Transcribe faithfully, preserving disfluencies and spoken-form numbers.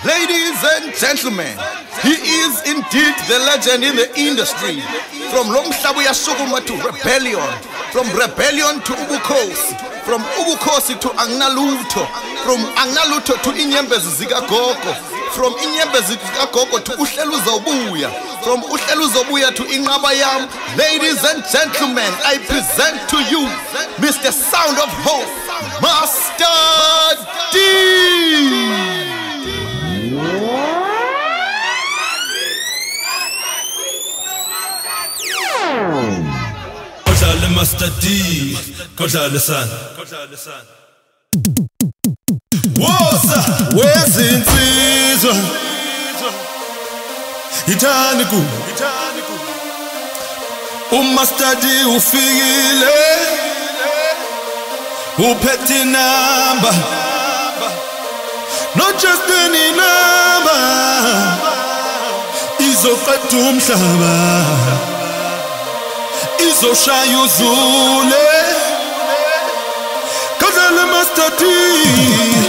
Ladies and gentlemen, he is indeed the legend in the industry. From Lomhlabu Yasukuma to Rebellion, from Rebellion to Ubukhosi, from Ubukhosi to Agnaluto, from Agnaluto to Inyembezi Zikagogo, from Inyembezi Zikagogo to Uhlelu Zobuya, from Uhlelu Zobuya to Ingabayam. Ladies and gentlemen, I present to you Mister Sound of Hope, Master D. Kodlale Master D, kodlale sana. Woza wezinsizwa ithani ku uMaster D ufikile uphethe number, not just any number, izoqeda umhlaba, izoshaya uzule. Kodlale Master D.